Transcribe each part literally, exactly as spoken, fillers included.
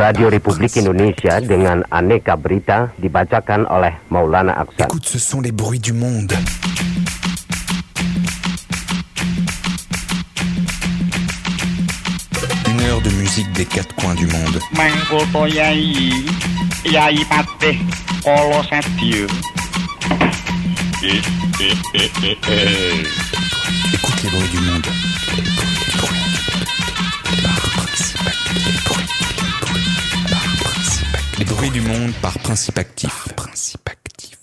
Radio Republik Indonesia dengan aneka berita dibacakan oleh Maulana Aksan. Écoute, ce sont les bruits du monde. Une heure de musique des quatre coins du monde. Mangkulto Yai, Yai Patih, Kolo Sadio. Écoute les bruits du monde. Les bruits du monde par principe actif. Par principe actif.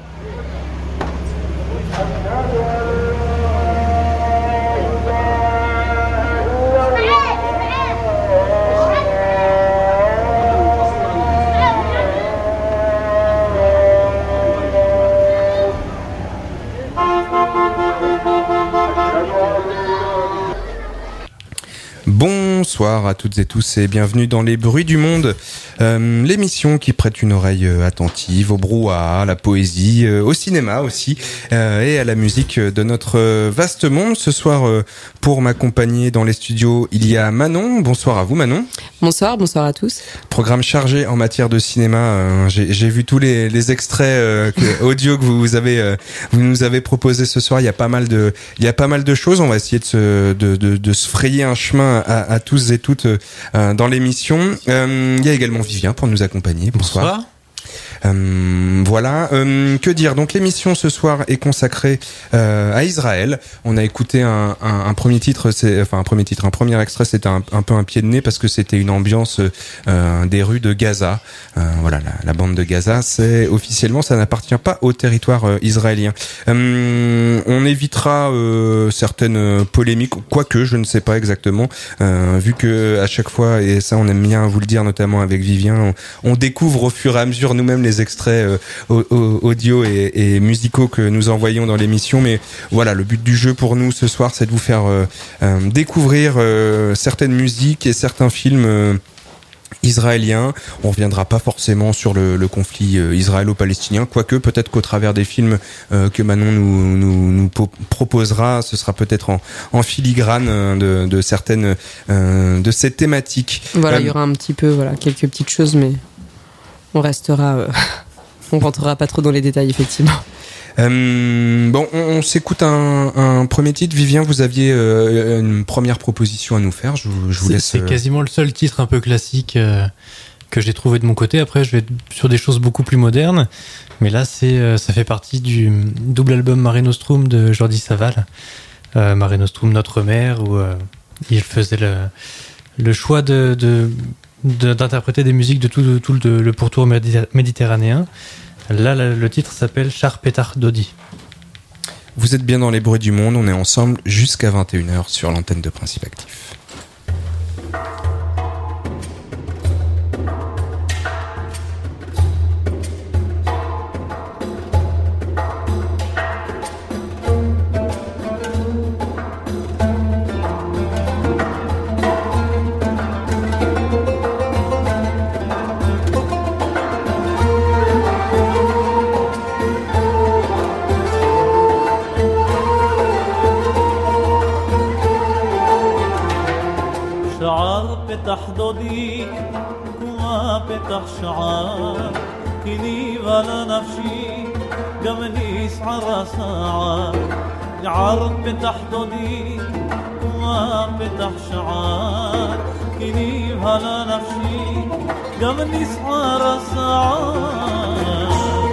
Bonsoir à toutes et tous et bienvenue dans Les Bruits du Monde, euh, l'émission qui prête une oreille attentive au brouhaha, à la poésie, euh, au cinéma aussi euh, et à la musique de notre vaste monde. Ce soir, euh, pour m'accompagner dans les studios, il y a Manon. Bonsoir à vous Manon. Bonsoir, bonsoir à tous. Programme chargé en matière de cinéma. Euh, j'ai, j'ai vu tous les, les extraits euh, que, audio que vous avez, euh, vous nous avez proposé ce soir. Il y a pas mal de, il y a pas mal de choses. On va essayer de se, de, de, de se frayer un chemin à, à tous et toutes euh, dans l'émission. Euh, il y a également Vivien pour nous accompagner. Bonsoir. Bonsoir. Euh, voilà, euh, que dire. Donc l'émission ce soir est consacrée euh, à Israël. On a écouté un, un, un premier titre, c'est, enfin un premier titre, un premier extrait. C'était un, un peu un pied de nez parce que c'était une ambiance euh, des rues de Gaza. Euh, voilà, la, la bande de Gaza, c'est officiellement, ça n'appartient pas au territoire euh, israélien. Euh, on évitera euh, certaines polémiques, quoique je ne sais pas exactement, euh, vu que à chaque fois, et ça on aime bien vous le dire, notamment avec Vivien, on, on découvre au fur et à mesure nous-mêmes les extraits euh, audio et, et musicaux que nous envoyons dans l'émission, mais voilà, le but du jeu pour nous ce soir, c'est de vous faire euh, euh, découvrir euh, certaines musiques et certains films euh, israélien. On reviendra pas forcément sur le, le conflit euh, israélo-palestinien, quoique peut-être qu'au travers des films euh, que Manon nous, nous, nous po- proposera, ce sera peut-être en, en filigrane euh, de, de certaines euh, de ces thématiques. Voilà, euh, il y aura un petit peu, voilà, quelques petites choses, mais on restera, euh, on rentrera pas trop dans les détails, effectivement. Euh, bon, on, on s'écoute un, un premier titre. Vivien, vous aviez euh, une première proposition à nous faire. Je, je vous c'est, laisse. C'est quasiment le seul titre un peu classique euh, que j'ai trouvé de mon côté. Après, je vais être sur des choses beaucoup plus modernes. Mais là, c'est, euh, ça fait partie du double album Mare Nostrum de Jordi Savall. Euh, Mare Nostrum, Notre Mère, où euh, il faisait le, le choix de, de, de, d'interpréter des musiques de tout, de, tout le, le pourtour méditerranéen. Là, le titre s'appelle Char Petar Dodi. Vous êtes bien dans les bruits du monde, on est ensemble jusqu'à vingt et une heures sur l'antenne de Principe Actif. פתח דודי, כמו פתח שעה, כי ניבה לנפשי, גם נסער הסעה. יער פתח דודי, כמו פתח שעה, כי ניבה לנפשי, גם נסער הסעה.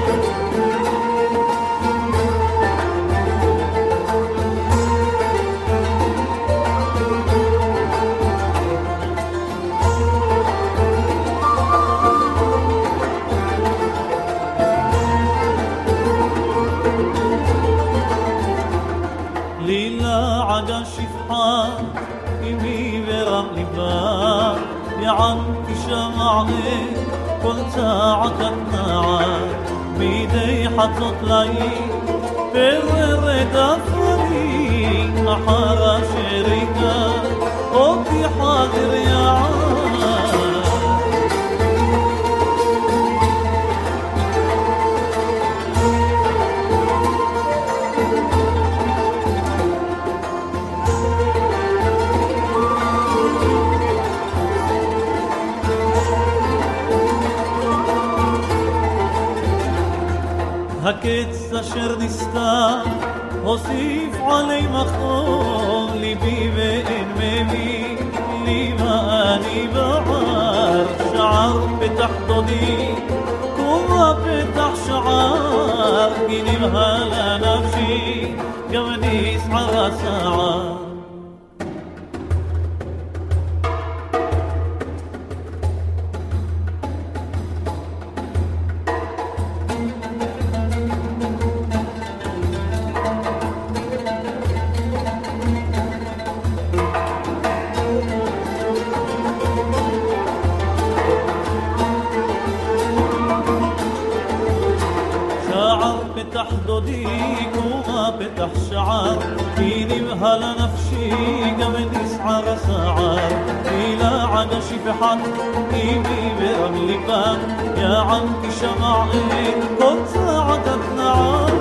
عجل شفحة إمي برم لبا يعم كشمعني كل ساعة تنعى بيدي حطت لي برد أفري أحرى شريكا أوكي حاضر يا عام הקץ אשר נסתר הוסיף עלי מחור ליבי ואין מבין לי מה אני בער שער פתח דודי קומה פתח שער כי נבהלה נפשי גם נסער הסער דודי קומה פתח שער כי נבהלה נפשי גם נסער הסער כי לעד שפחת אימי ברמלי בם יא עמתי שמעין כל צעקת נער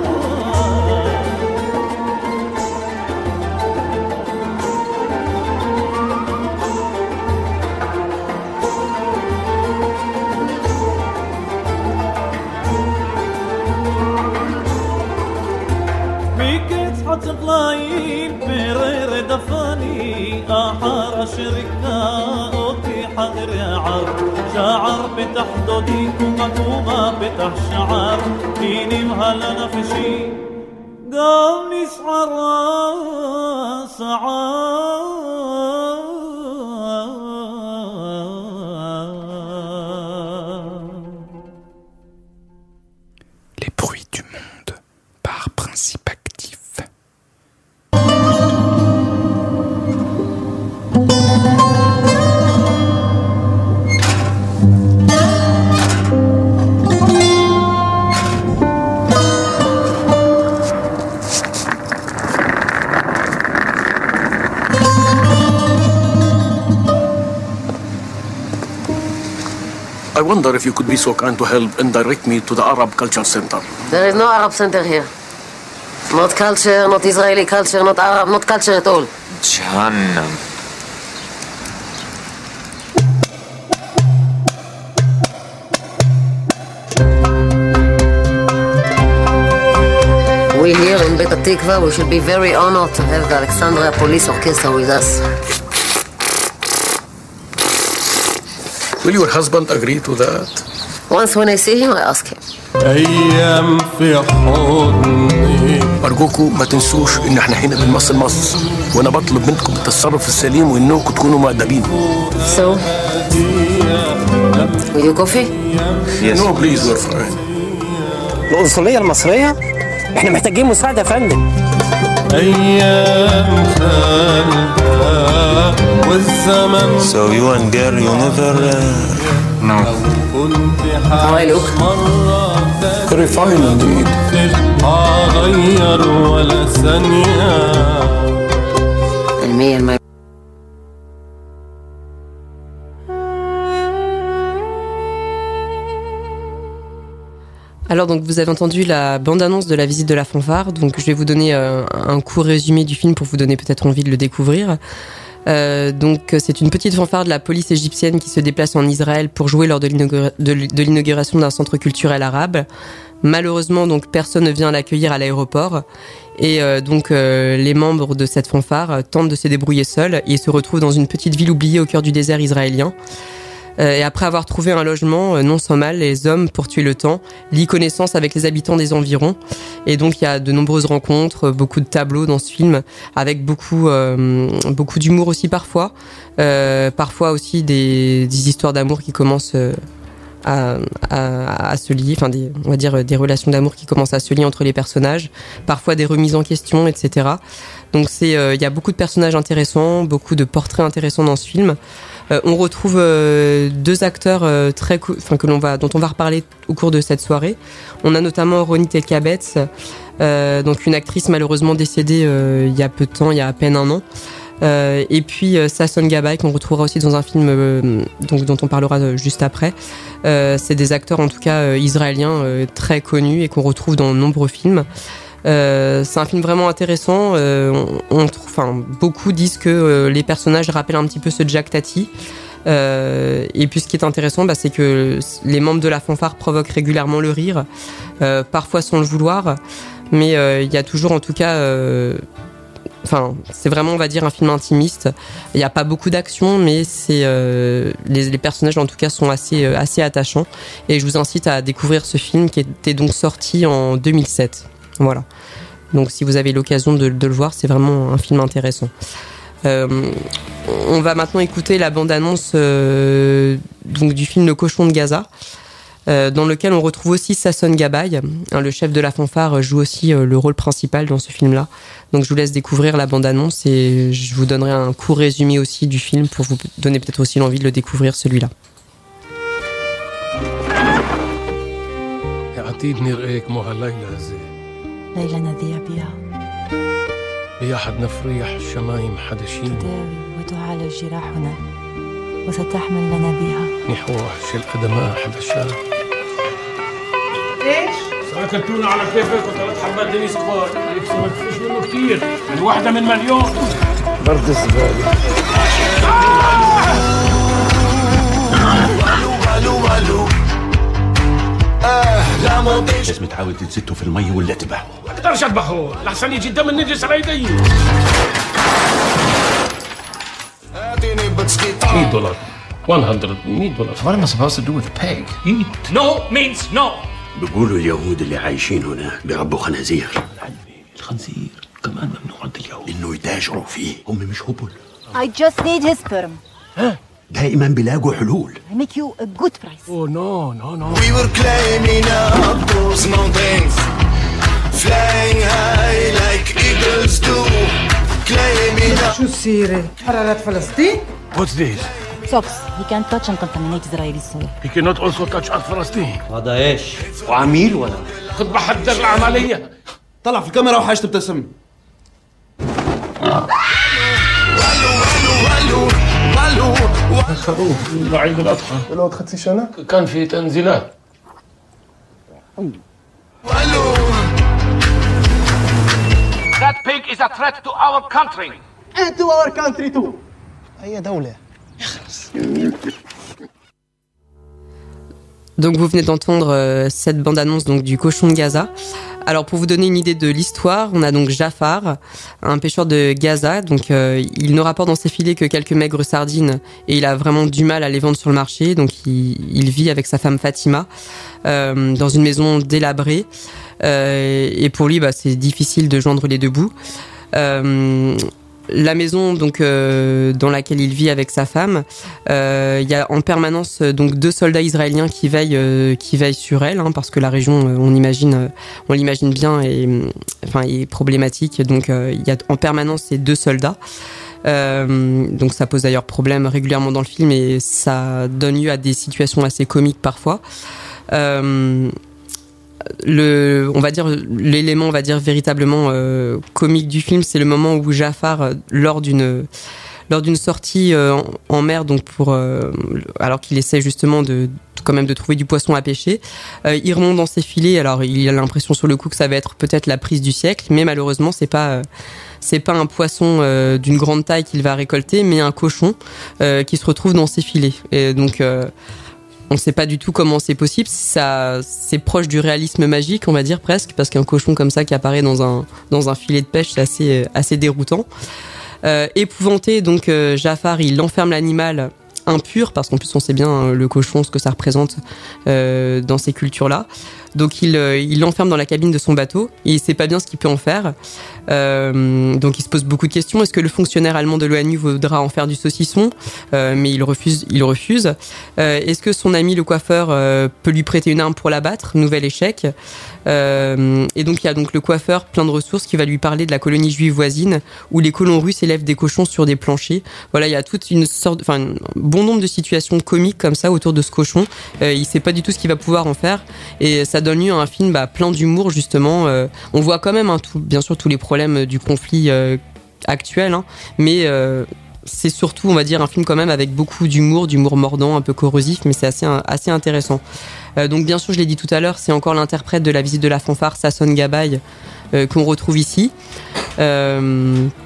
צפליים פרר דפני אחר אשר יקנה אותי חדר יער שער פתח דודי קומה קומה פתח שער כי נבהלה נפשי גם נסערה סער Les bruits du monde par Principe Actif. I wonder if you could be so kind to help and direct me to the Arab Culture Center. There is no Arab center here. Not culture, not Israeli culture, not Arab, not culture at all. Jahannam. We here in Bet Atikva, we should be very honored to have the Alexandria Police Orchestra with us. Will your husband agree to that? Once when I see him, I ask him. أيام في حضني أرجوكم ما تنسوش إن إحنا هنا بنمثل مصر وأنا بطلب منكم التصرف السليم وإنكم تكونوا مؤدبين. So, will you coffee? Yes. No, please, we're fine. القنصلية المصرية؟ إحنا محتاجين مساعدة يا فندم. أيام خالدة والزمن. So you and girl, you never... Uh... No. How I look? Very fine indeed. And me and my... Alors donc vous avez entendu la bande-annonce de la visite de la fanfare, donc je vais vous donner euh, un court résumé du film pour vous donner peut-être envie de le découvrir. Euh, donc c'est une petite fanfare de la police égyptienne qui se déplace en Israël pour jouer lors de, l'inaugura- de, de l'inauguration d'un centre culturel arabe. Malheureusement donc personne ne vient l'accueillir à l'aéroport et euh, donc euh, les membres de cette fanfare tentent de se débrouiller seuls et se retrouvent dans une petite ville oubliée au cœur du désert israélien. Euh, et après avoir trouvé un logement, euh, non sans mal, les hommes, pour tuer le temps, lient connaissance avec les habitants des environs. Et donc il y a de nombreuses rencontres, beaucoup de tableaux dans ce film, avec beaucoup, euh, beaucoup d'humour aussi parfois. Euh, parfois aussi des, des histoires d'amour qui commencent euh, à, à, à se lier, enfin des, on va dire des relations d'amour qui commencent à se lier entre les personnages. Parfois des remises en question, et cetera. Donc c'est, euh, il y a beaucoup de personnages intéressants, beaucoup de portraits intéressants dans ce film. Euh, on retrouve euh, deux acteurs euh, très, cou- enfin que l'on va, dont on va reparler au cours de cette soirée. On a notamment Ronit Elkabetz, euh, donc une actrice malheureusement décédée euh, il y a peu de temps, il y a à peine un an. Euh, et puis euh, Sasson Gabay qu'on retrouvera aussi dans un film euh, donc, dont on parlera euh, juste après. Euh, c'est des acteurs en tout cas euh, israéliens euh, très connus et qu'on retrouve dans de nombreux films. Euh, c'est un film vraiment intéressant. Euh, on, on trouve, enfin, beaucoup disent que euh, les personnages rappellent un petit peu ce Jack Tati. Euh, et puis ce qui est intéressant, bah, c'est que les membres de la fanfare provoquent régulièrement le rire, euh, parfois sans le vouloir, mais euh, il y a toujours en tout cas... Euh, Enfin, c'est vraiment, on va dire, un film intimiste. Il n'y a pas beaucoup d'action, mais c'est euh, les, les personnages, en tout cas, sont assez, euh, assez attachants. Et je vous incite à découvrir ce film qui était donc sorti en deux mille sept. Voilà. Donc, si vous avez l'occasion de, de le voir, c'est vraiment un film intéressant. Euh, on va maintenant écouter la bande-annonce euh, donc, du film Le Cochon de Gaza. Euh, dans lequel on retrouve aussi Sasson Gabay, hein, le chef de la fanfare, joue aussi euh, le rôle principal dans ce film-là. Donc je vous laisse découvrir la bande-annonce et je vous donnerai un court résumé aussi du film pour vous donner peut-être aussi l'envie de le découvrir, celui-là. وستحمل لنا بها نحوش القدماء حبشان. ايش؟ سأكلتونا على كيفك وثلاث حبات دنيس كبار، هيك ما فيش منه كثير، يعني واحدة من مليون. برد الزبالة. لازم تحاول تنزته في المي ولا تذبحه. ما اقدرش اذبحه، لحسن يجي الدم النجس على يدي. مية دولار. مية دولار. What am I supposed to do with a pig? Eat. No means no. بيقولوا اليهود اللي عايشين هنا بيربوا خنازير. الخنزير كمان ممنوع عند اليهود انه يتاجروا فيه، هم مش هبل. I just need his sperm. ها دائما بيلاقوا حلول. I make you a good price. Oh no no no. We were climbing up those mountains, flying high like eagles do. Climbing up. شو السيرة؟ حرارة فلسطين؟ What's this? Socks. He can't touch and contaminate Israeli soil. He cannot also touch Earth فلسطين. هذا ايش؟ وعميل ولا؟ خد بحضر العملية. طلع في الكاميرا وحاج تبتسم. خروف بعيد الأضحى. ولو خدتي سنة؟ كان في تنزيلات. That pig is a threat to our country. And to our country too. أي دولة؟ Donc vous venez d'entendre euh, cette bande-annonce donc du Cochon de Gaza. Alors pour vous donner une idée de l'histoire, on a donc Jafar, un pêcheur de Gaza. Donc euh, il ne rapporte dans ses filets que quelques maigres sardines et il a vraiment du mal à les vendre sur le marché. Donc il, il vit avec sa femme Fatima euh, dans une maison délabrée. Euh, et pour lui, bah, c'est difficile de joindre les deux bouts. Euh, La maison donc euh, dans laquelle il vit avec sa femme, euh, il y a en permanence donc deux soldats israéliens qui veillent euh, qui veillent sur elle, hein, parce que la région, euh, on imagine, euh, on l'imagine bien, est, enfin, est problématique. Donc euh, il y a en permanence ces deux soldats. Euh, donc ça pose d'ailleurs problème régulièrement dans le film et ça donne lieu à des situations assez comiques parfois. Euh, Le, on va dire l'élément, on va dire véritablement euh, comique du film, c'est le moment où Jafar, euh, lors d'une lors d'une sortie euh, en, en mer, donc pour euh, alors qu'il essaie justement de quand même de trouver du poisson à pêcher, euh, il remonte dans ses filets. Alors il a l'impression sur le coup que ça va être peut-être la prise du siècle, mais malheureusement c'est pas euh, c'est pas un poisson euh, d'une grande taille qu'il va récolter, mais un cochon euh, qui se retrouve dans ses filets. Et donc euh, on ne sait pas du tout comment c'est possible. Ça, c'est proche du réalisme magique, on va dire presque, parce qu'un cochon comme ça qui apparaît dans un dans un filet de pêche, c'est assez assez déroutant. Euh, épouvanté, donc euh, Jafar, il enferme l'animal impur, parce qu'en plus on sait bien hein, le cochon, ce que ça représente euh, dans ces cultures-là. Donc il euh, il l'enferme dans la cabine de son bateau. Et il sait pas bien ce qu'il peut en faire. Euh, donc il se pose beaucoup de questions. Est-ce que le fonctionnaire allemand de l'ONU voudra en faire du saucisson ? euh, Mais il refuse. Il refuse. Euh, est-ce que son ami le coiffeur euh, peut lui prêter une arme pour l'abattre ? Nouvel échec. Euh, et donc il y a donc le coiffeur plein de ressources qui va lui parler de la colonie juive voisine où les colons russes élèvent des cochons sur des planchers. Voilà, il y a toute une sorte, enfin un bon nombre de situations comiques comme ça autour de ce cochon. Euh, il sait pas du tout ce qu'il va pouvoir en faire et ça donne lieu à un film bah, plein d'humour justement. Euh, on voit quand même hein, tout, bien sûr tous les problèmes du conflit euh, actuel, hein, mais euh, c'est surtout, on va dire, un film quand même avec beaucoup d'humour, d'humour mordant, un peu corrosif, mais c'est assez, assez intéressant. Euh, donc bien sûr, je l'ai dit tout à l'heure, c'est encore l'interprète de La visite de la fanfare, Sasson Gabay, euh, qu'on retrouve ici. Euh,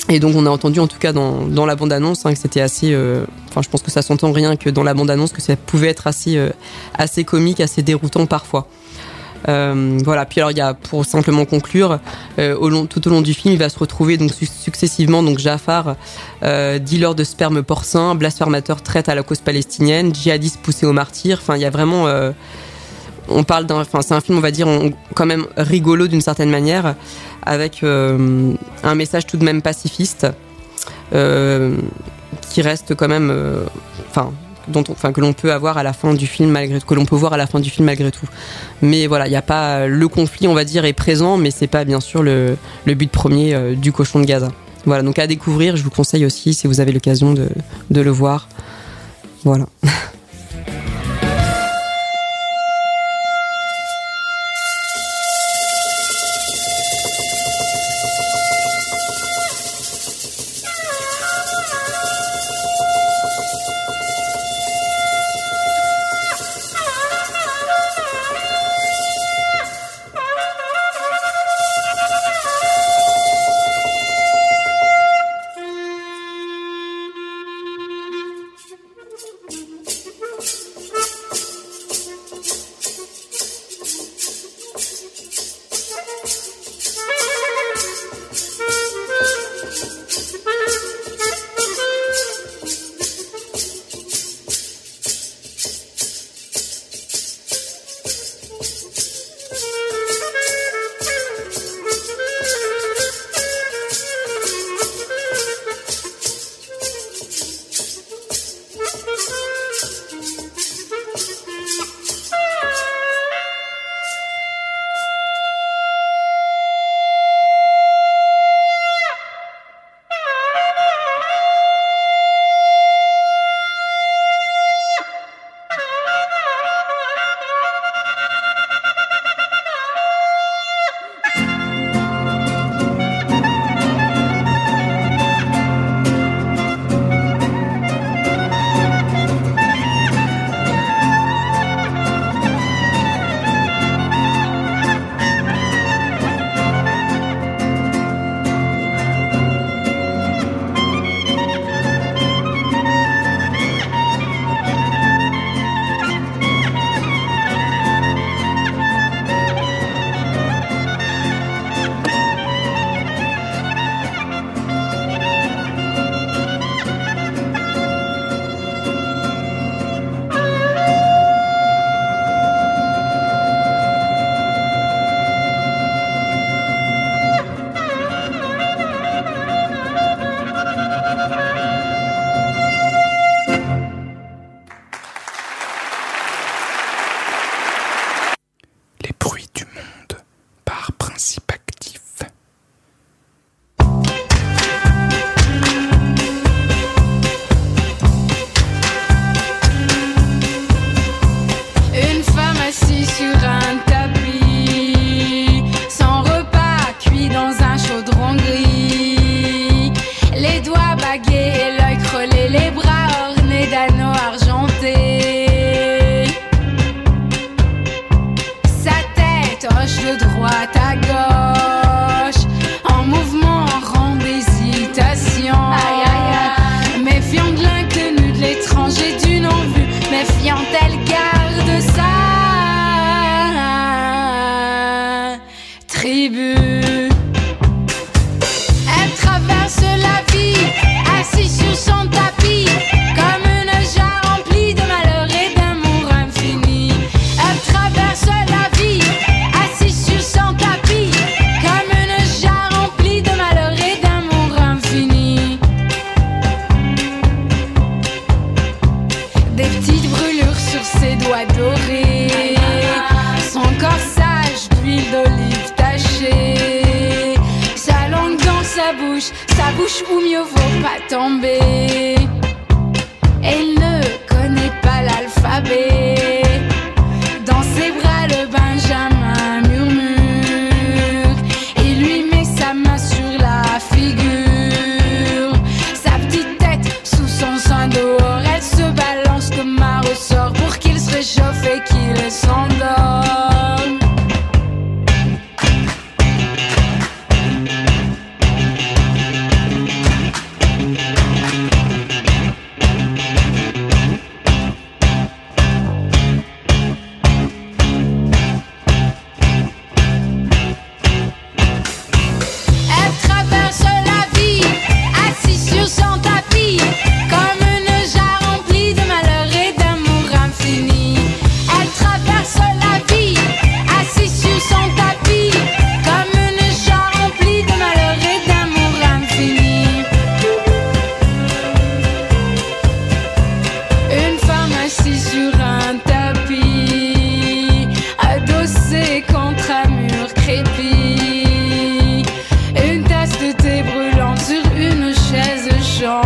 Et donc on a entendu en tout cas dans, dans la bande-annonce hein, que c'était assez... Euh, enfin je pense que ça s'entend rien que dans la bande-annonce que ça pouvait être assez, euh, assez comique, assez déroutant parfois. Euh, voilà, puis alors il y a, pour simplement conclure, euh, au long, tout au long du film il va se retrouver donc su- successivement donc Jafar, euh, dealer de sperme porcin, blasphémateur traite à la cause palestinienne, djihadiste poussé au martyr, enfin il y a vraiment... Euh, on parle d'un, enfin c'est un film on va dire on, quand même rigolo d'une certaine manière, avec euh, un message tout de même pacifiste, euh, qui reste quand même, enfin euh, dont, enfin que l'on peut avoir à la fin du film malgré que l'on peut voir à la fin du film malgré tout. Mais voilà, il y a pas le conflit on va dire est présent, mais c'est pas bien sûr le le but premier euh, du Cochon de Gaza. Voilà, donc à découvrir, je vous conseille aussi si vous avez l'occasion de de le voir. Voilà.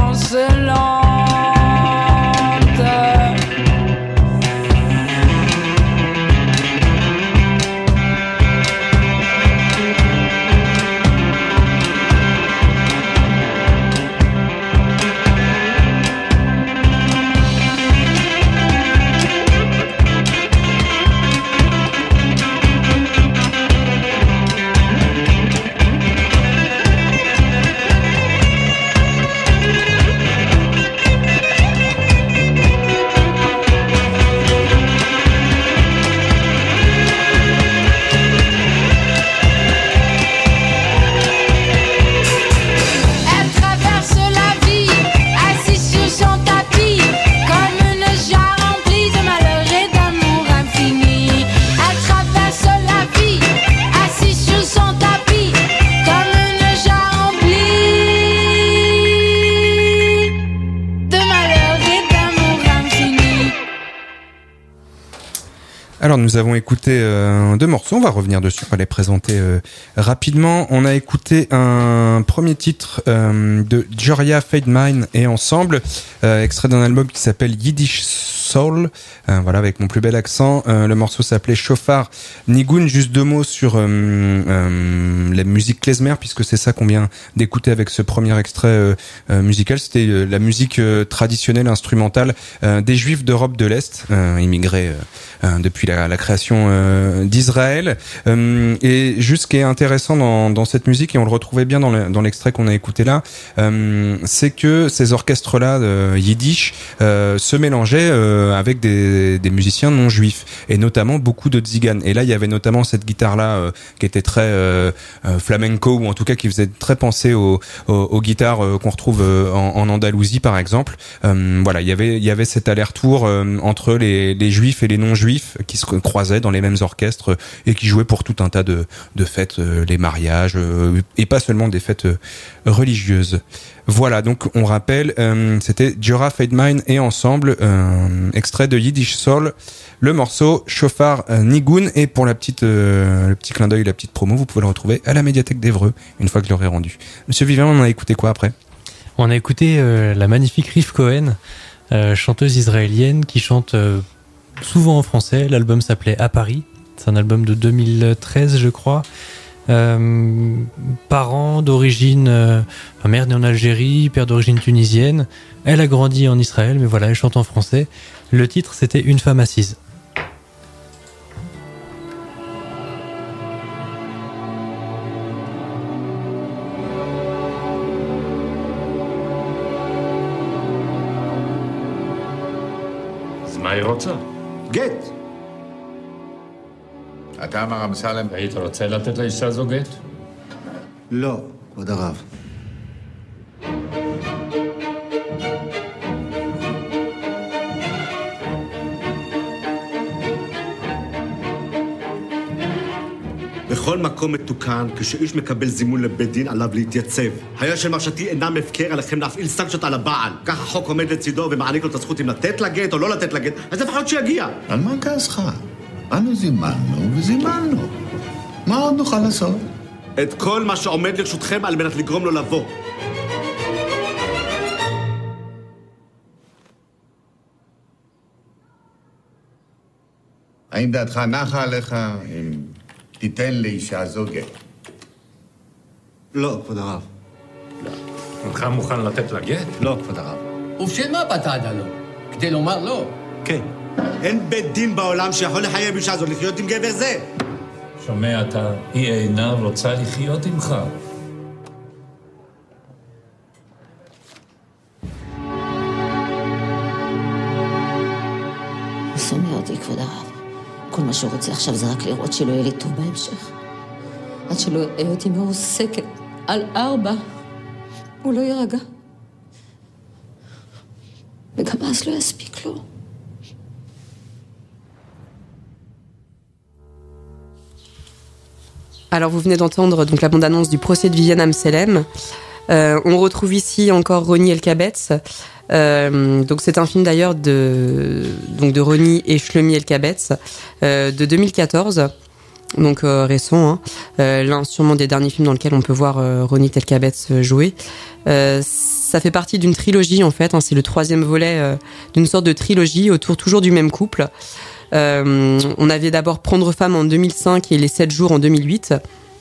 danse lente. Alors nous avons écouté euh, deux morceaux, on va revenir dessus, on va les présenter euh, rapidement. On a écouté un premier titre euh, de Joria Feidmine et Ensemble, euh, extrait d'un album qui s'appelle Yiddish Soul, euh, voilà, avec mon plus bel accent. Euh, le morceau s'appelait Shofar Nigun. Juste deux mots sur euh, euh, la musique klezmer, puisque c'est ça qu'on vient d'écouter avec ce premier extrait euh, euh, musical. C'était euh, la musique euh, traditionnelle instrumentale euh, des Juifs d'Europe de l'Est, euh, immigrés euh, euh, depuis la, la création euh, d'Israël. Euh, et juste ce qui est intéressant dans, dans cette musique, et on le retrouvait bien dans, le, dans l'extrait qu'on a écouté là, euh, c'est que ces orchestres-là euh, yiddish euh, se mélangeaient euh, avec des, des musiciens non juifs, et notamment beaucoup de tziganes. Et là, il y avait notamment cette guitare-là euh, qui était très euh, euh, flamenco, ou en tout cas qui faisait très penser aux, aux, aux guitares euh, qu'on retrouve euh, en, en Andalousie, par exemple. Euh, voilà, il y avait il y avait cet aller-retour euh, entre les, les juifs et les non-juifs qui se croisaient dans les mêmes orchestres et qui jouaient pour tout un tas de, de fêtes, euh, les mariages, euh, et pas seulement des fêtes euh, religieuses. Voilà, donc on rappelle, euh, c'était Joria Feidmine et Ensemble, euh, extrait de Yiddish Soul, le morceau Shofar euh, Nigun. Et pour la petite, euh, le petit clin d'œil, la petite promo, vous pouvez le retrouver à la médiathèque d'Evreux une fois que je l'aurai rendu. Monsieur Vivien, on a écouté quoi après ? On a écouté euh, la magnifique Riff Cohen, euh, chanteuse israélienne qui chante euh, souvent en français. L'album s'appelait À Paris. C'est un album de deux mille treize, je crois. Euh, parents d'origine, euh, ma mère née en Algérie, père d'origine tunisienne. Elle a grandi en Israël, mais voilà, elle chante en français. Le titre, c'était Une femme assise. אז מה היא רוצה? גט. אתה אמר אמסלם? היית רוצה לתת לאישה הזו גט? לא, כבוד הרב. בכל מקום מתוקן, כשאיש מקבל זימון לבית דין, עליו להתייצב. היה שמרשתי אינם הפקר, עליכם להפעיל סנקציות על הבעל. כך החוק עומד לצידו ומעניק לו את הזכות אם לתת לגט או לא לתת לגט, אז לפחות שיגיע. על מה כעסך? אנו זימנו וזימנו. מה עוד נוכל לעשות? את כל מה שעומד לרשותכם על מנת לגרום לו לבוא. האם דעתך נחה עליך אם תיתן לאישה זו גט? לא, כבוד הרב. לא. אינך מוכן לתת לה גט? לא, כבוד הרב. ובשביל מה פתעת לו? כדי לומר לא? כן. אין בית דין בעולם שיכול לחייב אישה זו לחיות עם גבר זה. שומע אתה, היא אינה רוצה לחיות עמך. הוא שונא אותי, כבוד הרב. כל מה שהוא רוצה עכשיו זה רק לראות שלא יהיה לי טוב בהמשך. עד שלא יראה אותי מעוסקת על ארבע, הוא לא יירגע. וגם אז לא יספיק לו. Alors vous venez d'entendre donc la bande-annonce du procès de Viviane Amselem. Euh, on retrouve ici encore Roni Elkabetz. Euh, donc c'est un film d'ailleurs de donc de Roni et Shlomi Elkabetz euh, de deux mille quatorze. donc euh, récent, hein. euh, l'un sûrement des derniers films dans lequel on peut voir euh, Ronit El-Kabetz jouer. Euh, ça fait partie d'une trilogie en fait, hein, c'est le troisième volet euh, d'une sorte de trilogie autour toujours du même couple. Euh, on avait d'abord Prendre femme en deux mille cinq et Les sept jours en deux mille huit,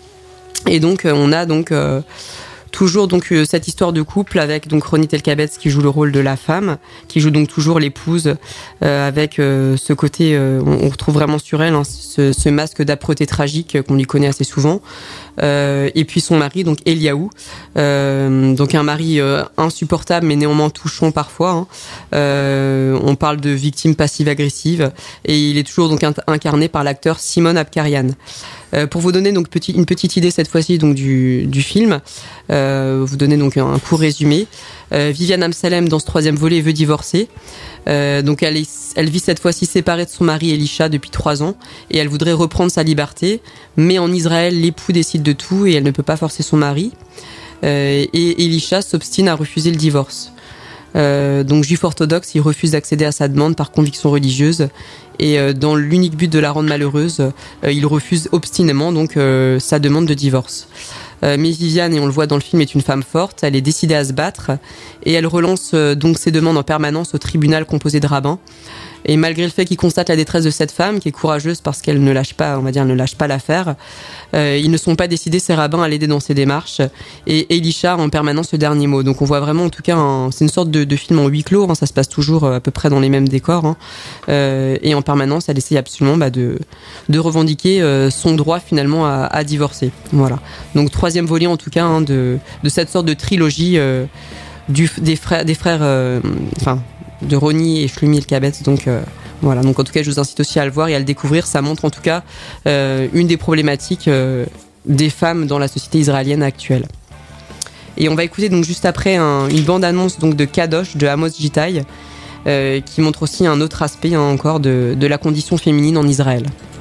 et donc euh, on a donc euh, toujours donc euh, cette histoire de couple avec donc Ronit El-Kabetz qui joue le rôle de la femme, qui joue donc toujours l'épouse, euh, avec euh, ce côté, euh, on, on retrouve vraiment sur elle hein, ce, ce masque d'âpreté tragique qu'on lui connaît assez souvent. Euh, et puis son mari, donc Eliaou, euh, donc un mari euh, insupportable mais néanmoins touchant parfois. Hein. Euh, on parle de victime passive-agressive et il est toujours donc incarné par l'acteur Simon Abkarian. Euh, pour vous donner donc petit, une petite idée cette fois-ci donc du, du film, euh, vous donner donc un, un court résumé. Euh, Viviane Amsalem dans ce troisième volet veut divorcer. Euh, donc elle, est, elle vit cette fois-ci séparée de son mari Elisha depuis trois ans et elle voudrait reprendre sa liberté, mais en Israël l'époux décide de tout et elle ne peut pas forcer son mari. Euh, et Elisha s'obstine à refuser le divorce. Euh, donc juif orthodoxe, il refuse d'accéder à sa demande par conviction religieuse et euh, dans l'unique but de la rendre malheureuse, euh, il refuse obstinément donc euh, sa demande de divorce. Euh, mais Viviane, et on le voit dans le film, est une femme forte, elle est décidée à se battre et elle relance euh, donc ses demandes en permanence au tribunal composé de rabbins. Et malgré le fait qu'il constate la détresse de cette femme, qui est courageuse parce qu'elle ne lâche pas, on va dire, elle ne lâche pas l'affaire, euh, ils ne sont pas décidés, ces rabbins, à l'aider dans ses démarches. Et Elisha a en permanence le dernier mot. Donc on voit vraiment, en tout cas, un, c'est une sorte de, de film en huis clos. Hein, ça se passe toujours à peu près dans les mêmes décors. Hein, euh, et en permanence, elle essaye absolument bah, de, de revendiquer euh, son droit finalement à, à divorcer. Voilà. Donc troisième volet, en tout cas, hein, de, de cette sorte de trilogie euh, du, des frères, des frères, euh, enfin. de Ronit et Shlomi El-Kabetz. Donc euh, voilà, donc en tout cas je vous incite aussi à le voir et à le découvrir. Ça montre en tout cas euh, une des problématiques euh, des femmes dans la société israélienne actuelle. Et on va écouter donc juste après un, une bande-annonce donc de Kadosh de Amos Gitaï euh, qui montre aussi un autre aspect hein, encore de, de la condition féminine en Israël.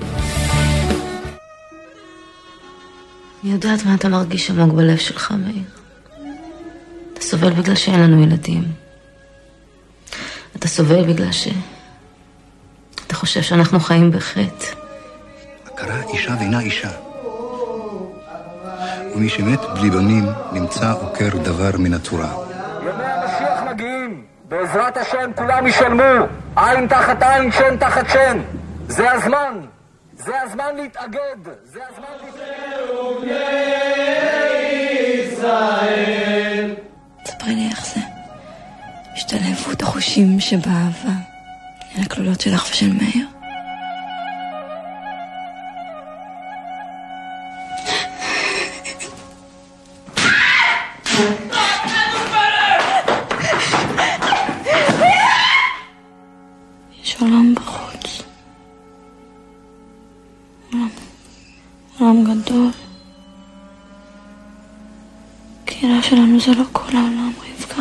אני יודעת מה אתה מרגיש עמוק בלב שלך, מאיר. אתה סובל בגלל שאין לנו ילדים. אתה סובל בגלל ש... אתה חושב שאנחנו חיים בחטא. הכרה אישה ואינה אישה. ומי שמת בלי בנים נמצא עוקר דבר מן התורה. ימי המשיח מגיעים. בעזרת השם כולם ישלמו. עין תחת עין, שן תחת שן. זה הזמן. זה הזמן להתאגד. זה הזמן להתאגד. ישראל. תספרי לי איך זה. השתלבות החושים שבאהבה אל הכלולות שלך ושל מאיר. יש עולם בחוץ. עולם, עולם גדול. קהילה שלנו זה לא כל העולם, רבקה.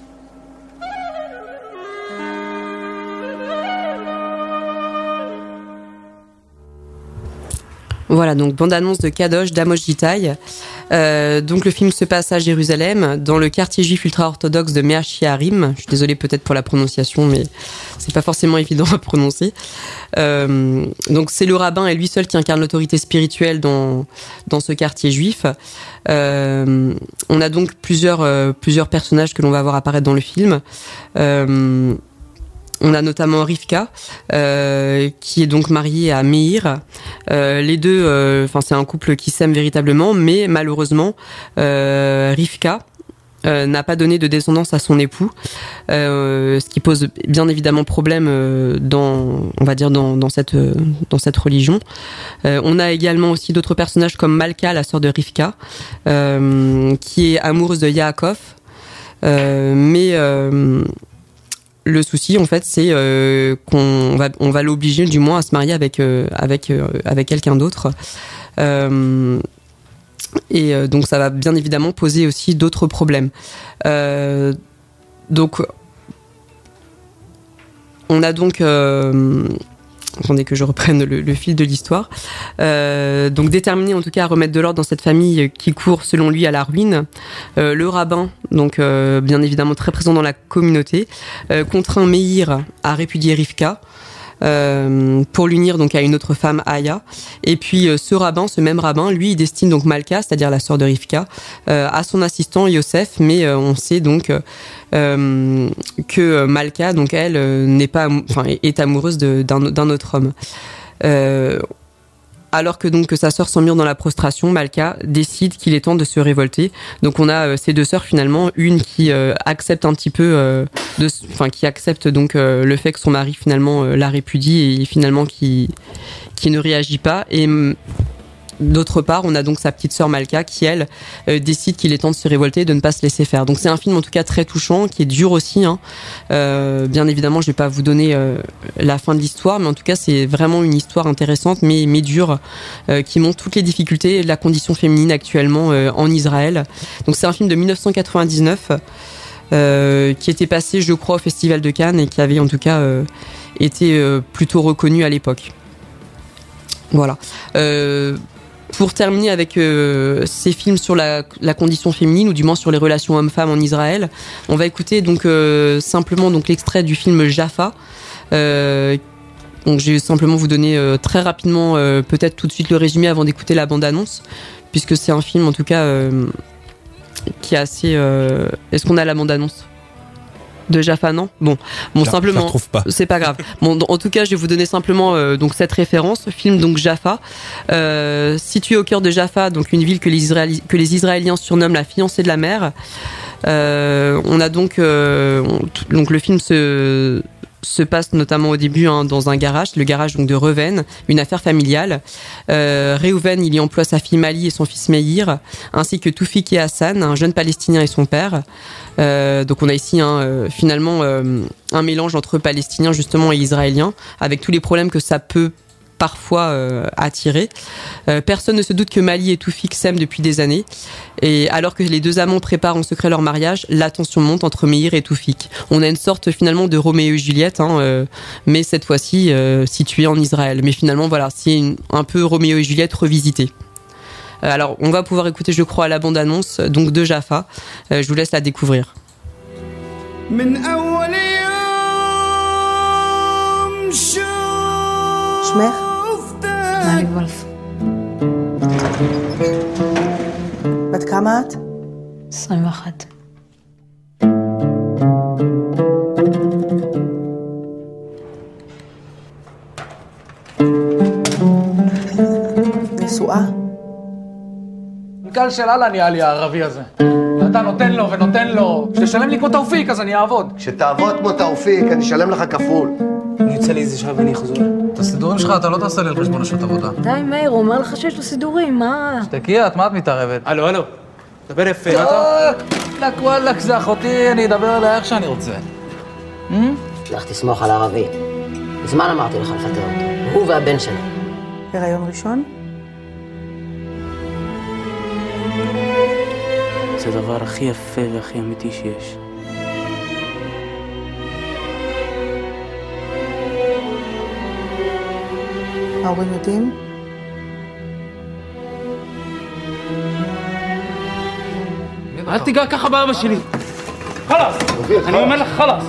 Voilà, donc bande-annonce de Kadosh d'Amos Gitaï. Euh, donc le film se passe à Jérusalem, dans le quartier juif ultra-orthodoxe de Mea Shearim. Je suis désolée peut-être pour la prononciation, mais c'est pas forcément évident à prononcer. Euh, donc c'est le rabbin et lui seul qui incarne l'autorité spirituelle dans dans ce quartier juif. Euh, on a donc plusieurs euh, plusieurs personnages que l'on va voir apparaître dans le film. Euh, On a notamment Rivka, euh, qui est donc mariée à Meir. Euh, les deux, enfin euh, c'est un couple qui s'aime véritablement, mais malheureusement, euh, Rivka euh, n'a pas donné de descendance à son époux, euh, ce qui pose bien évidemment problème euh, dans, on va dire dans, dans cette euh, dans cette religion. Euh, on a également aussi d'autres personnages comme Malka, la sœur de Rivka, euh, qui est amoureuse de Yaakov, euh, mais euh, le souci, en fait, c'est euh, qu'on va, on va l'obliger, du moins, à se marier avec euh, avec euh, avec quelqu'un d'autre. Euh, et euh, donc, ça va bien évidemment poser aussi d'autres problèmes. Euh, donc, on a donc euh, attendez que je reprenne le, le fil de l'histoire. Euh, donc déterminé en tout cas à remettre de l'ordre dans cette famille qui court selon lui à la ruine, euh, le rabbin, donc euh, bien évidemment très présent dans la communauté, euh, contraint Meir à répudier Rivka. euh, pour l'unir donc à une autre femme, Aya. Et puis euh, ce rabbin, ce même rabbin, lui, il destine donc Malka, c'est-à-dire la sœur de Rivka, euh, à son assistant Yosef, mais euh, on sait donc euh, que Malka, donc elle, euh, n'est pas, enfin, est amoureuse de, d'un, d'un autre homme. Euh, Alors que donc que sa sœur s'emmure dans la prostration, Malka décide qu'il est temps de se révolter. Donc on a euh, ces deux sœurs finalement, une qui euh, accepte un petit peu, euh, de, enfin qui accepte donc euh, le fait que son mari finalement euh, la répudie et finalement qui qui ne réagit pas. Et d'autre part, on a donc sa petite sœur Malka qui, elle, euh, décide qu'il est temps de se révolter et de ne pas se laisser faire. Donc c'est un film en tout cas très touchant, qui est dur aussi. Hein. Euh, bien évidemment, je vais pas vous donner euh, la fin de l'histoire, mais en tout cas, c'est vraiment une histoire intéressante, mais, mais dure, euh, qui montre toutes les difficultés de la condition féminine actuellement euh, en Israël. Donc c'est un film de dix-neuf cent quatre-vingt-dix-neuf euh, qui était passé, je crois, au Festival de Cannes et qui avait en tout cas euh, été euh, plutôt reconnu à l'époque. Voilà. Euh, Pour terminer avec euh, ces films sur la, la condition féminine, ou du moins sur les relations hommes-femmes en Israël, on va écouter donc euh, simplement donc l'extrait du film Jaffa. Euh, donc je vais simplement vous donner euh, très rapidement euh, peut-être tout de suite le résumé avant d'écouter la bande-annonce, puisque c'est un film en tout cas euh, qui est assez. Euh... Est-ce qu'on a la bande-annonce de Jaffa, non ? Bon, bon je simplement, je la trouve pas. C'est pas grave. Bon, en tout cas, je vais vous donner simplement euh, donc cette référence. Film donc Jaffa, euh, situé au cœur de Jaffa, donc une ville que les, Israéli- que les Israéliens surnomment la fiancée de la mer. Euh, on a donc euh, on, t- donc le film se se passe notamment au début hein, dans un garage, le garage donc de Reuven, une affaire familiale. Euh, Reuven, il y emploie sa fille Mali et son fils Meir, ainsi que Toufik et Hassan, un jeune Palestinien et son père. Euh, donc on a ici hein, euh, finalement euh, un mélange entre Palestiniens justement et Israéliens, avec tous les problèmes que ça peut parfois euh, attirer. Euh, personne ne se doute que Mali et Toufik s'aiment depuis des années. Et alors que les deux amants préparent en secret leur mariage, la tension monte entre Meir et Toufik. On a une sorte finalement de Roméo et Juliette, hein, euh, mais cette fois-ci euh, située en Israël. Mais finalement, voilà, c'est une, un peu Roméo et Juliette revisité. Euh, alors, on va pouvoir écouter, je crois, la bande-annonce donc de Jaffa. Euh, je vous laisse la découvrir. שמך? מאלי וולף. בת כמה את? עשרים ואחת. נשואה? מנכ"ל של אללה נהיה לי הערבי הזה. אתה נותן לו ונותן לו. כשתשלם לי כמו תאופיק אז אני אעבוד. כשתעבוד כמו תאופיק אני אשלם לך כפול. אני יוצא לי איזה שעה ואני אחזור. את הסידורים שלך אתה לא תעשה לי על חשבון השעות עבודה. די מאיר, הוא אומר לך שיש לו סידורים, מה? שתקי את, מה את מתערבת? הלו, הלו. דבר יפה. וואלק, וואלק, זה אחותי, אני אדבר עליה איך שאני רוצה. לך תסמוך על הערבי. מזמן אמרתי לך לפטר אותו. הוא והבן שלו. הריון ראשון? זה הדבר הכי יפה והכי אמיתי שיש. ההורים יודעים? אל תיגע ככה באבא שלי. חלאס! אני אומר לך חלאס!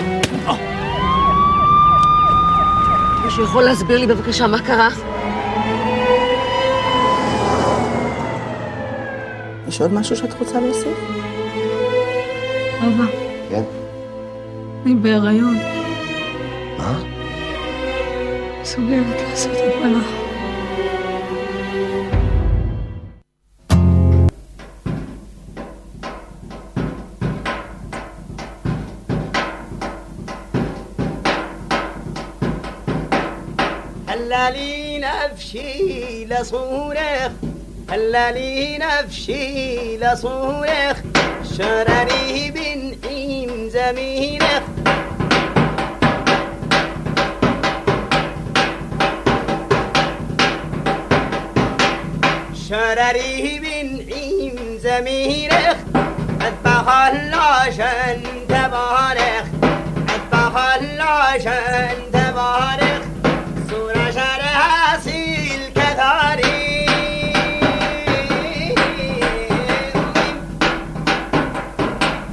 מישהו יכול להסביר לי בבקשה מה קרה? יש עוד משהו שאת רוצה להוסיף? אבא. כן? אני בהיריון. מה? מסוגלת לעשות הפלה. هلا لي نفشي لصورخ هلا لي نفشي لصورخ شرري بنعيم زمينخ شرري بنعيم زمينخ أذبح اللاشن تبارخ أذبح اللاشن تبارخ سورة شرها سيل كثاري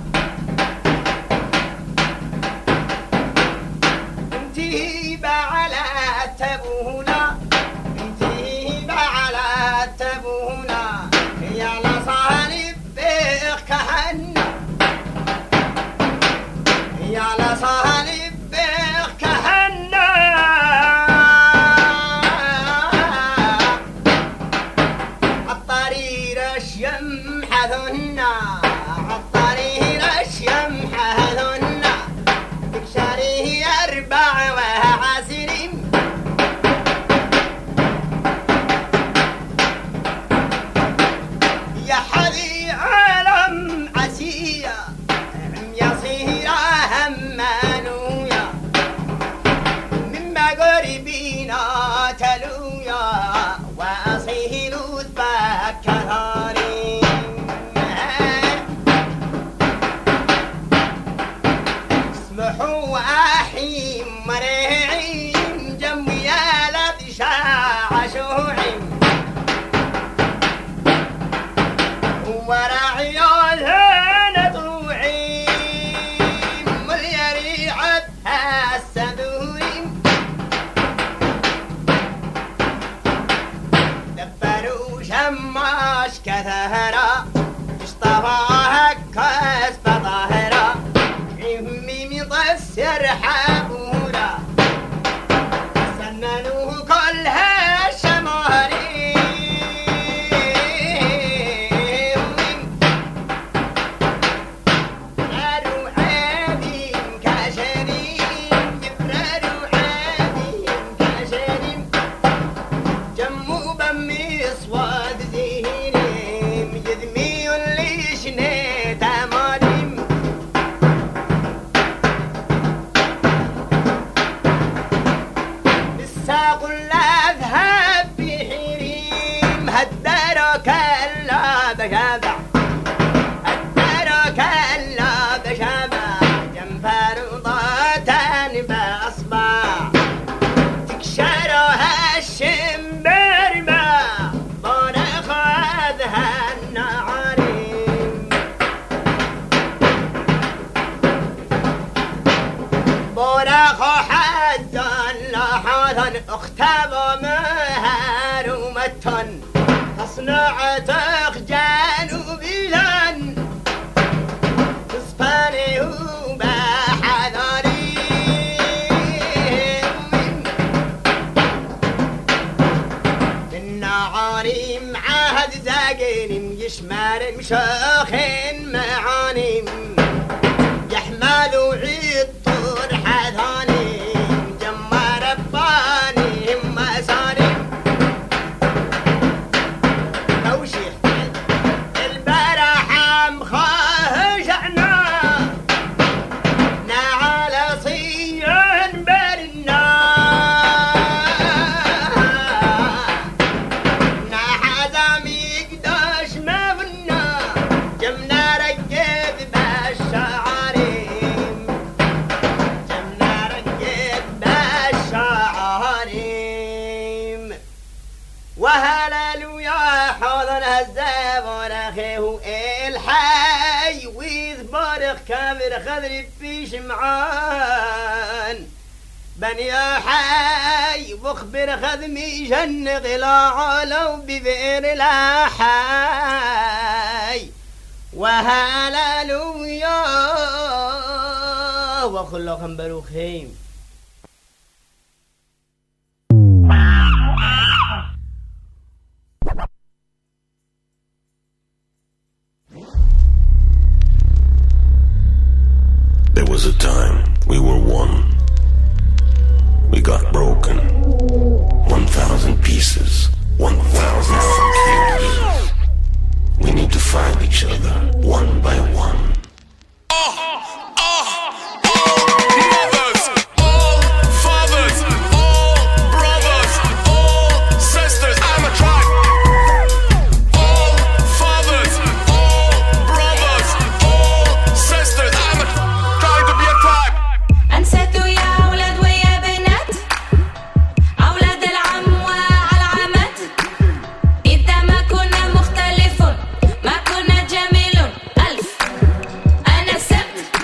انتي بعلى خذري في شمعان بني حي واخبر خذمي جن غلا لو ببئر لا حي وهللويا وخلو خنبرو خيم There was a time we were one. We got broken. One thousand pieces. One thousand years. We need to find each other one by one. Oh, oh, all mothers, all fathers, all brothers, all sisters. I'm a tribe. All fathers, all brothers, all sisters. I'm a أنستوا يا أولاد ويا بنات أولاد العم والعمات إذا ما كنا مختلف ما كنا جميل ألف أنا سبت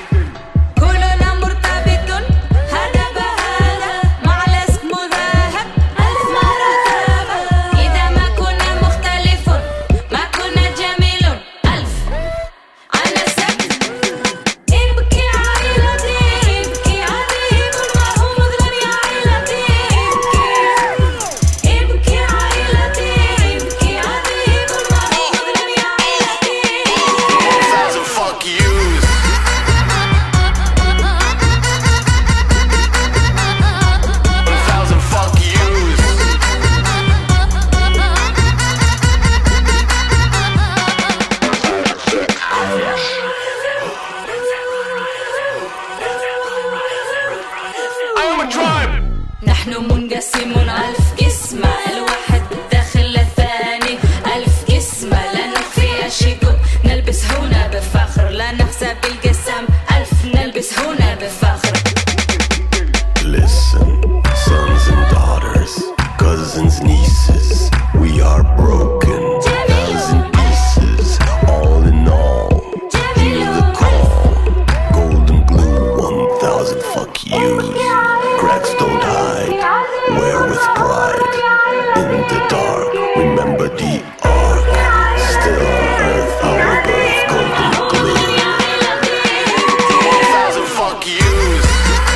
نحن منقسمون ألف قسمة الواحد داخل الثاني ألف قسمة لا نخفي أشيكم نلبس هنا بفخر لا نخزى بالقسم ألف نلبس هنا بفخر. Listen, sons and daughters, cousins, nieces, we are broken, thousand pieces, all in all. Hear the call, golden glue, one thousand fuck yous. Cracks don't hide, wear with pride. In the dark, remember the ark. Still on earth, our birth, golden glue. One thousand fuck yous.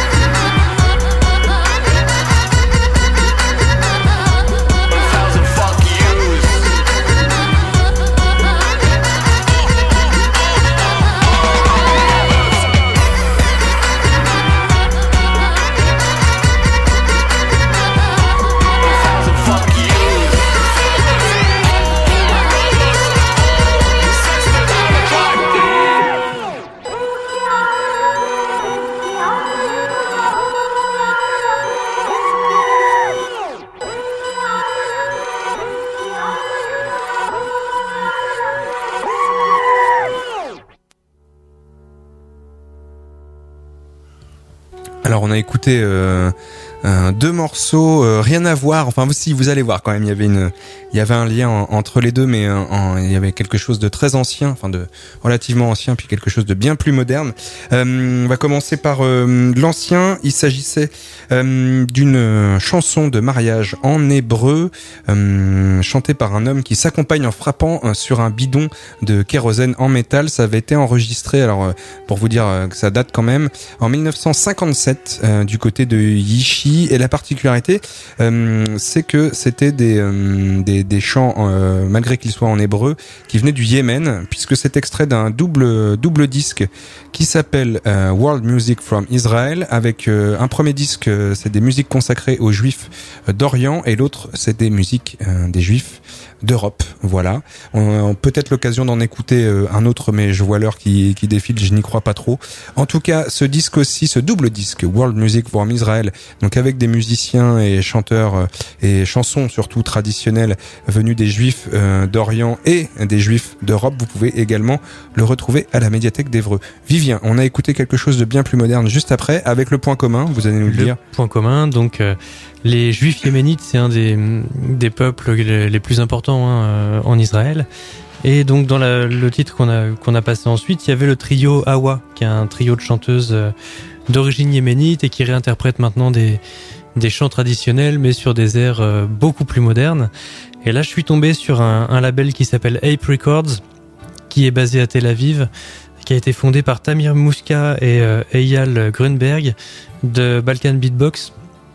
Alors on a écouté euh, euh, deux morceaux, euh, rien à voir. Enfin si, vous allez voir quand même, il y avait une, il y avait un lien en, entre les deux, mais euh, en, il y avait quelque chose de très ancien, enfin de relativement ancien, puis quelque chose de bien plus moderne. Euh, on va commencer par euh, l'ancien. Il s'agissait euh, d'une chanson de mariage en hébreu, euh, chantée par un homme qui s'accompagne en frappant euh, sur un bidon de kérosène en métal. Ça avait été enregistré, alors euh, pour vous dire euh, que ça date quand même, en mille neuf cent cinquante-sept euh, du côté de Yishi. Et la particularité, euh, c'est que c'était des, euh, des, des chants, euh, malgré qu'ils soient en hébreu, qui venaient du Yémen, puisque c'est extrait d'un double, double disque qui s'appelle euh, World Music from Israel, avec euh, un premier disque, euh, c'est des musiques consacrées aux Juifs d'Orient, et l'autre, c'est des musiques euh, des Juifs d'Europe. Voilà. On a peut-être l'occasion d'en écouter euh, un autre, mais je vois l'heure qui, qui défile, je n'y crois pas trop. En tout cas, ce disque aussi, ce double disque, World Music from Israel, donc avec des musiciens et chanteurs euh, et chansons surtout traditionnelles venus des Juifs euh, d'Orient et des Juifs d'Europe, vous pouvez également le retrouver à la médiathèque d'Évreux. Vivien, on a écouté quelque chose de bien plus moderne juste après, avec le point commun, vous allez nous le, le dire. Point commun, donc euh, les Juifs yéménites, c'est un des, des peuples les, les plus importants hein, euh, en Israël. Et donc dans la, le titre qu'on a, qu'on a passé ensuite, il y avait le trio Hawa, qui est un trio de chanteuses euh, d'origine yéménite et qui réinterprète maintenant des, des chants traditionnels, mais sur des airs euh, beaucoup plus modernes. Et là, je suis tombé sur un, un label qui s'appelle Ape Records, qui est basé à Tel Aviv, qui a été fondé par Tamir Mouska et euh, Eyal Grunberg de Balkan Beatbox.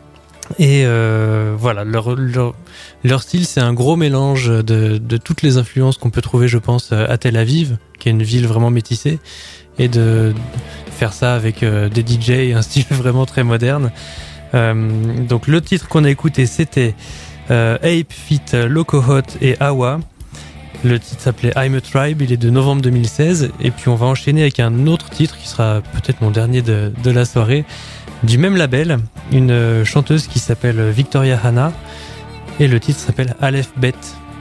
Et euh, voilà, leur, leur, leur style, c'est un gros mélange de, de toutes les influences qu'on peut trouver, je pense, à Tel Aviv, qui est une ville vraiment métissée, et de faire ça avec euh, des D J et un style vraiment très moderne. Euh, donc le titre qu'on a écouté, c'était euh, Ape feat. Loco Hot et Hawa. Le titre s'appelait I'm a Tribe, il est de novembre deux mille seize, et puis on va enchaîner avec un autre titre qui sera peut-être mon dernier de, de la soirée, du même label, une chanteuse qui s'appelle Victoria Hannah, et le titre s'appelle Aleph Bet,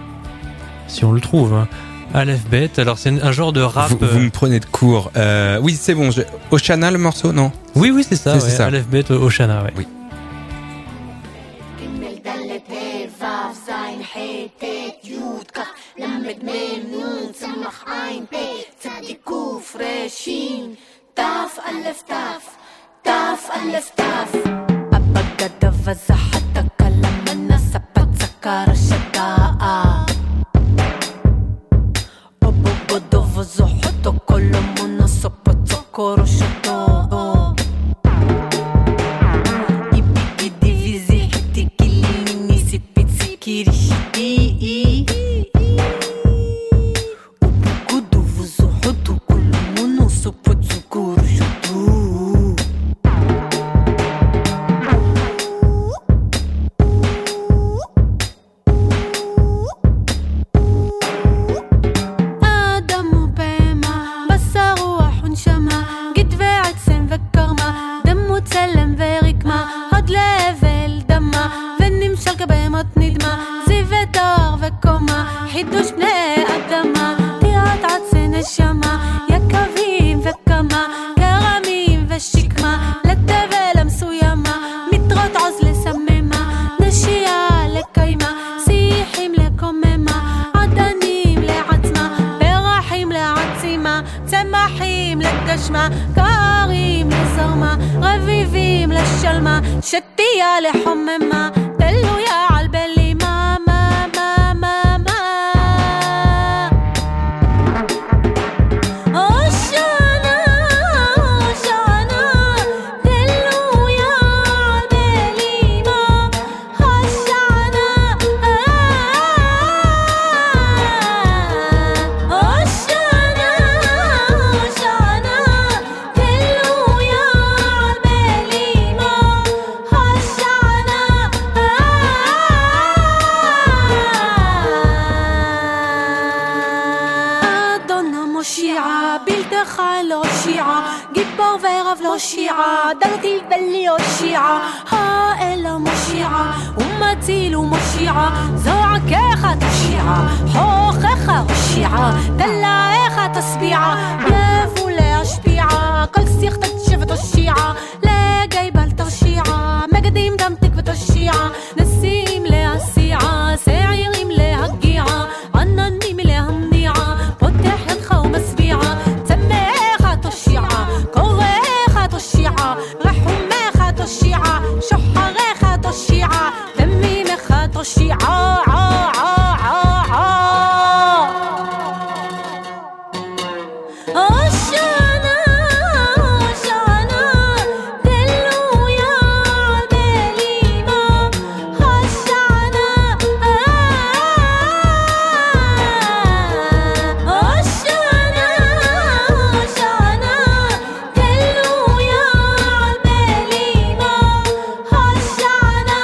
si on le trouve, hein. Aleph Bet, alors c'est un genre de rap. Vous, vous me prenez de court. Euh, oui, c'est bon. Je... Oshana, le morceau, non? Oui, oui, c'est ça. C'est, ouais. c'est ça. Aleph Bet, Oshana, ouais. Oui. الشلمة شتية لحممة دلو يا عالبلي ما ما ما ما ما وشانا وشانا دلو يا عالبلي ما وشانا وشانا وشانا دلو يا عالبلي ما وشانا دonna مشيعة بيلتخى لو شيعة גיבור ורב לא שיעה דרתי בלי עוד שיעה האלה מושיעה ומציל ומושיעה זועקך תושיעה חוכך הושיעה דלעך תשביעה יבו להשפיעה כל שיח תקשב ותושיעה לגי בל תרשיעה מגדים דמתק ותושיעה נסים להסיעה שעירים להגיעה עננים להמניעה פותח ידך ומשביעה צמאך תושיעה קורך תושיעה רחומך תושיעה שוחרך תושיעה דמימך תושיעה وشانا وشانا دلو يا عالبلي ما وشانا وشانا وشانا دلو يا عالبلي ما وشانا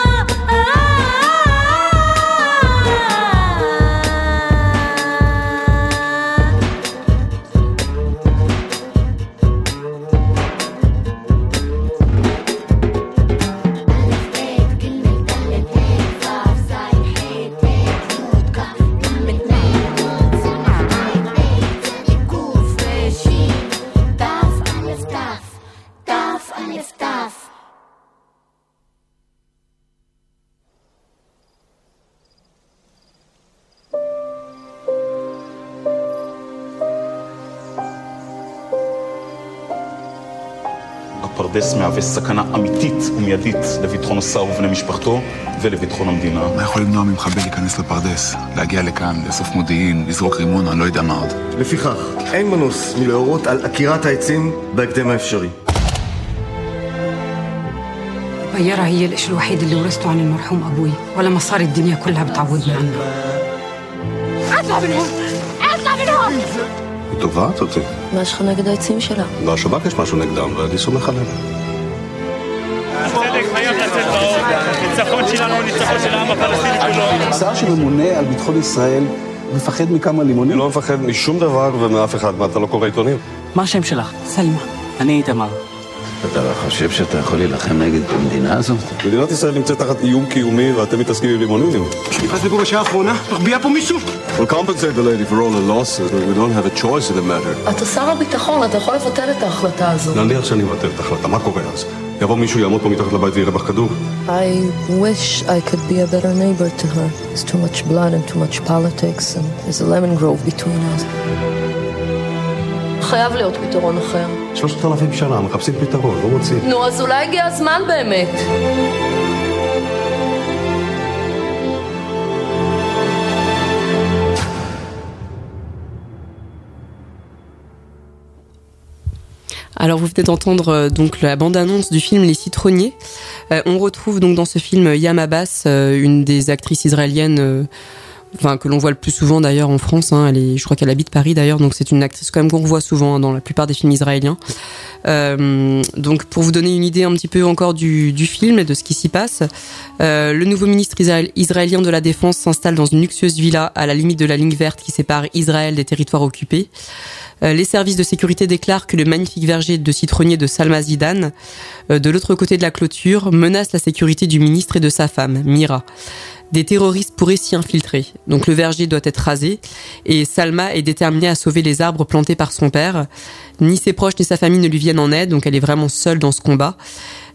הפרדס מהווה סכנה אמיתית ומיידית לביטחון השר ובני משפחתו ולביטחון המדינה. מה יכול למנוע ממחבל להיכנס לפרדס, להגיע לכאן, לאסוף מודיעין, לזרוק רימון, אני לא יודע מה עוד. לפיכך, אין מנוס מלהורות על עקירת העצים בהקדם האפשרי. بيارة هي الإشي الوحيد اللي ورثته عن المرحوم أبوي ولا مصاري الدنيا كلها بتعودنا عنه. اطلع منهم! اطلع منهم! היא תובעת אותי. מה יש לך נגד העצים שלה? לא, השב"כ יש משהו נגדם, ואני סומך עליהם. הצדק חייב לצאת באור. ניצחון שלנו הוא ניצחון של העם הפלסטיני כולו. שר שממונה על ביטחון ישראל מפחד מכמה לימונים? אני לא מפחד משום דבר ומאף אחד. מה, אתה לא קורא עיתונים? מה השם שלך? סלמה. אני איתמר. אתה לא חושב שאתה יכול להילחם נגד במדינה הזאת? מדינת ישראל נמצאת תחת איום קיומי ואתם מתעסקים עם לימונים. שליחת לפה בשעה האחרונה? מרביע פה מישהו? We'll compensate the lady for all the losses, but we don't have a choice in the matter. אתה שר הביטחון, אתה יכול לבטל את ההחלטה הזו. נניח שאני מבטל את ההחלטה, מה קורה אז? יבוא מישהו, יעמוד פה מתחת לבית וירבח כדור? I wish I could be a better neighbor to her. There's too much blood and too much politics and there's a lemon grove between us. חייב להיות פתרון אחר. שלושת אלפים שנה, מחפשים פתרון, לא מוצאים. נו, אז אולי הגיע הזמן באמת. Alors vous venez d'entendre euh, donc la bande-annonce du film Les Citronniers. Euh, on retrouve donc dans ce film Yam Abbas, euh, une des actrices israéliennes, euh, enfin que l'on voit le plus souvent d'ailleurs en France. Hein, elle est, je crois qu'elle habite Paris d'ailleurs, donc c'est une actrice quand même qu'on revoit souvent hein, dans la plupart des films israéliens. Euh, donc pour vous donner une idée un petit peu encore du, du film et de ce qui s'y passe, euh, le nouveau ministre israél- israélien de la Défense s'installe dans une luxueuse villa à la limite de la ligne verte qui sépare Israël des territoires occupés. Euh, les services de sécurité déclarent que le magnifique verger de citronniers de Salma Zidane, euh, de l'autre côté de la clôture, menace la sécurité du ministre et de sa femme, Mira. Des terroristes pourraient s'y infiltrer. Donc le verger doit être rasé et Salma est déterminée à sauver les arbres plantés par son père. Ni ses proches ni sa famille ne lui viennent en aide, donc elle est vraiment seule dans ce combat.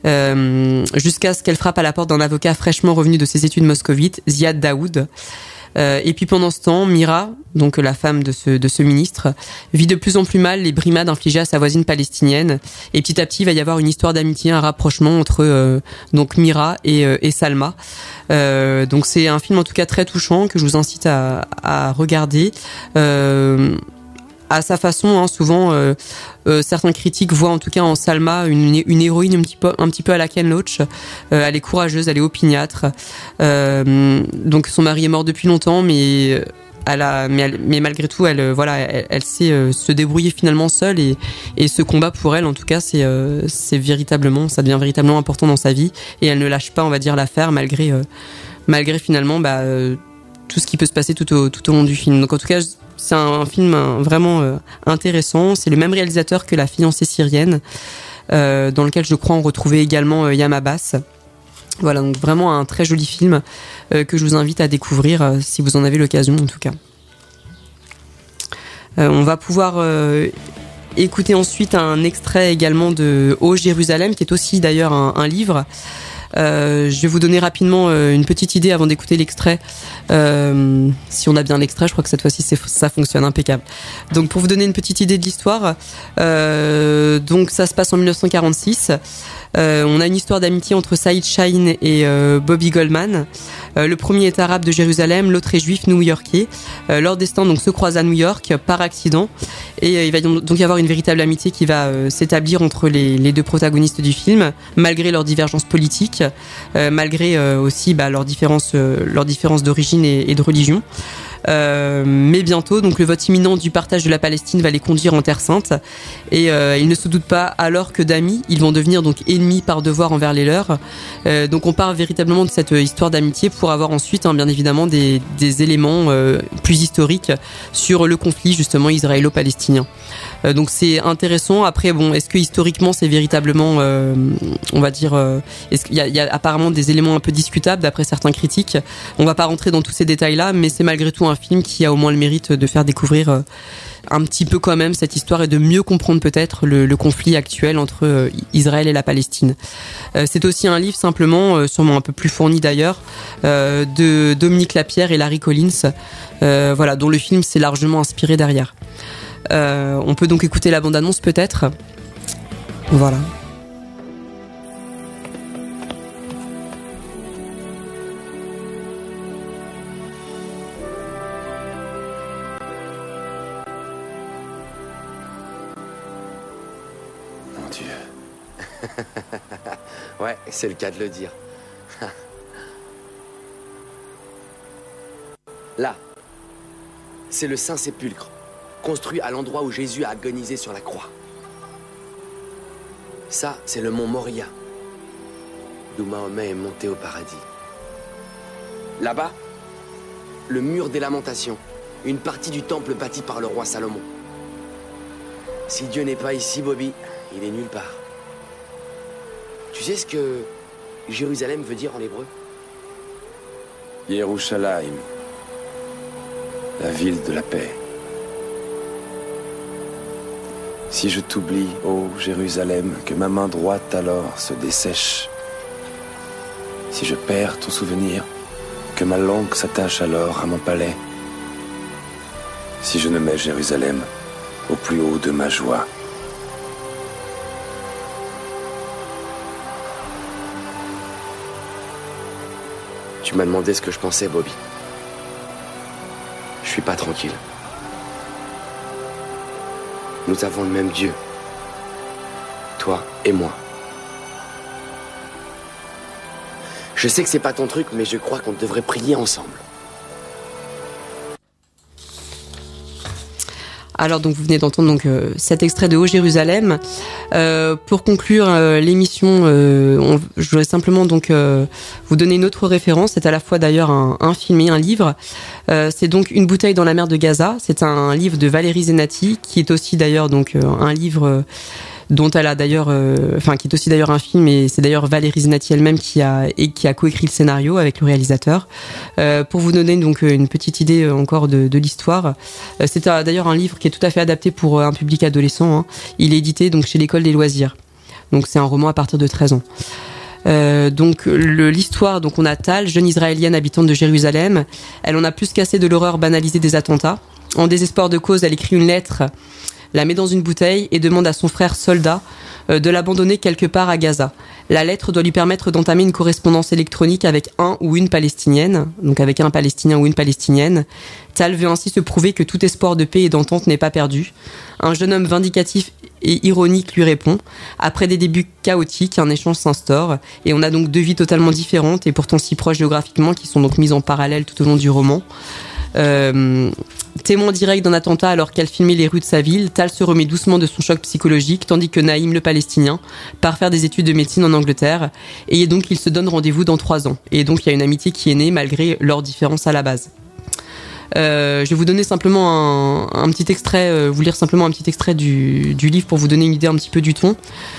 Euh, jusqu'à ce qu'elle frappe à la porte d'un avocat fraîchement revenu de ses études moscovites, Ziad Daoud. Euh, et puis pendant ce temps, Mira, donc la femme de ce, de ce ministre, vit de plus en plus mal les brimades infligées à sa voisine palestinienne. Et petit à petit, il va y avoir une histoire d'amitié, un rapprochement entre euh, donc Mira et, euh, et Salma. Euh, donc c'est un film en tout cas très touchant que je vous incite à, à regarder. Euh, à sa façon, hein, souvent euh, euh, certains critiques voient en tout cas en Salma une, une héroïne un petit peu, un petit peu à la Ken Loach. Euh, elle est courageuse, elle est opiniâtre. Euh, donc son mari est mort depuis longtemps, mais elle a, mais, elle, mais malgré tout, elle, voilà, elle, elle sait euh, se débrouiller finalement seule et, et ce combat pour elle, en tout cas, c'est, euh, c'est véritablement, ça devient véritablement important dans sa vie et elle ne lâche pas, on va dire, l'affaire malgré, euh, malgré finalement, bah, euh, tout ce qui peut se passer tout au, tout au long du film. Donc en tout cas, c'est un, un film vraiment euh, intéressant. C'est le même réalisateur que La fiancée syrienne, euh, dans lequel je crois on retrouvait également euh, Yam Abbas. Voilà, donc vraiment un très joli film euh, que je vous invite à découvrir euh, si vous en avez l'occasion en tout cas. Euh, on va pouvoir euh, écouter ensuite un extrait également de Ô Jérusalem, qui est aussi d'ailleurs un, un livre. Euh, je vais vous donner rapidement euh, une petite idée avant d'écouter l'extrait. Euh, si on a bien l'extrait, je crois que cette fois-ci c'est, ça fonctionne impeccable. Donc pour vous donner une petite idée de l'histoire, euh, donc ça se passe en dix-neuf cent quarante-six. Euh, on a une histoire d'amitié entre Saïd Chahine et euh, Bobby Goldman. Euh, le premier est arabe de Jérusalem, l'autre est juif new-yorkais. Euh, leur destin donc se croise à New York par accident et euh, il va donc y avoir une véritable amitié qui va euh, s'établir entre les, les deux protagonistes du film, malgré leurs divergences politiques, euh, malgré euh, aussi bah, leurs différences, euh, leurs différences d'origine et, et de religion. Euh, mais bientôt, donc le vote imminent du partage de la Palestine va les conduire en Terre Sainte et euh, ils ne se doutent pas alors que d'amis, ils vont devenir donc ennemis par devoir envers les leurs. Euh, donc on part véritablement de cette histoire d'amitié pour avoir ensuite, hein, bien évidemment, des, des éléments euh, plus historiques sur le conflit justement israélo-palestinien. Euh, donc c'est intéressant. Après, bon, est-ce que historiquement c'est véritablement, euh, on va dire, euh, est-ce qu'il y a, il y a apparemment des éléments un peu discutables d'après certains critiques. On va pas rentrer dans tous ces détails-là, mais c'est malgré tout un film qui a au moins le mérite de faire découvrir euh, un petit peu quand même cette histoire et de mieux comprendre peut-être le, le conflit actuel entre euh, Israël et la Palestine. Euh, c'est aussi un livre simplement, euh, sûrement un peu plus fourni d'ailleurs, euh, de Dominique Lapierre et Larry Collins, euh, voilà, dont le film s'est largement inspiré derrière. Euh, on peut donc écouter la bande-annonce peut-être. Voilà. Mon Dieu. Ouais, c'est le cas de le dire. Là, c'est le Saint-Sépulcre, construit à l'endroit où Jésus a agonisé sur la croix. Ça, c'est le mont Moria, d'où Mahomet est monté au paradis. Là-bas, le mur des lamentations, une partie du temple bâti par le roi Salomon. Si Dieu n'est pas ici, Bobby, il est nulle part. Tu sais ce que Jérusalem veut dire en hébreu? Yerushalayim, la ville de la paix. Si je t'oublie, ô Jérusalem, que ma main droite alors se dessèche. Si je perds ton souvenir, que ma langue s'attache alors à mon palais. Si je ne mets Jérusalem au plus haut de ma joie. Tu m'as demandé ce que je pensais, Bobby. Je suis pas tranquille. Nous avons le même Dieu. Toi et moi. Je sais que c'est pas ton truc, mais je crois qu'on devrait prier ensemble. Alors donc vous venez d'entendre donc euh, cet extrait de Ô Jérusalem. Euh, pour conclure euh, l'émission, euh, on, je voudrais simplement donc euh, vous donner une autre référence. C'est à la fois d'ailleurs un, un film et un livre. Euh, c'est donc Une bouteille dans la mer de Gaza. C'est un livre de Valérie Zenati qui est aussi d'ailleurs donc euh, un livre euh, dont elle a d'ailleurs, euh, enfin qui est aussi d'ailleurs un film, et c'est d'ailleurs Valérie Zenati elle-même qui a et qui a coécrit le scénario avec le réalisateur. Euh, pour vous donner donc une petite idée encore de, de l'histoire, euh, c'est euh, d'ailleurs un livre qui est tout à fait adapté pour un public adolescent. Hein. Il est édité donc chez l'École des loisirs, donc c'est un roman à partir de treize ans. Euh, donc le, l'histoire, donc on a Tal, jeune israélienne habitante de Jérusalem. Elle en a plus qu'assez de l'horreur banalisée des attentats. En désespoir de cause, elle écrit une lettre, la met dans une bouteille et demande à son frère soldat euh, de l'abandonner quelque part à Gaza. La lettre doit lui permettre d'entamer une correspondance électronique avec un ou une Palestinienne, donc avec un Palestinien ou une Palestinienne. Tal veut ainsi se prouver que tout espoir de paix et d'entente n'est pas perdu. Un jeune homme vindicatif et ironique lui répond. Après des débuts chaotiques, un échange s'instaure et on a donc deux vies totalement différentes et pourtant si proches géographiquement qui sont donc mises en parallèle tout au long du roman. Euh, témoin direct d'un attentat alors qu'elle filmait les rues de sa ville, Tal se remet doucement de son choc psychologique tandis que Naïm, le Palestinien, part faire des études de médecine en Angleterre et donc ils se donnent rendez-vous dans trois ans. Et donc il y a une amitié qui est née malgré leurs différences à la base. Euh, je vais vous donner simplement un, un petit extrait, euh, vous lire simplement un petit extrait du, du livre pour vous donner une idée un petit peu du ton.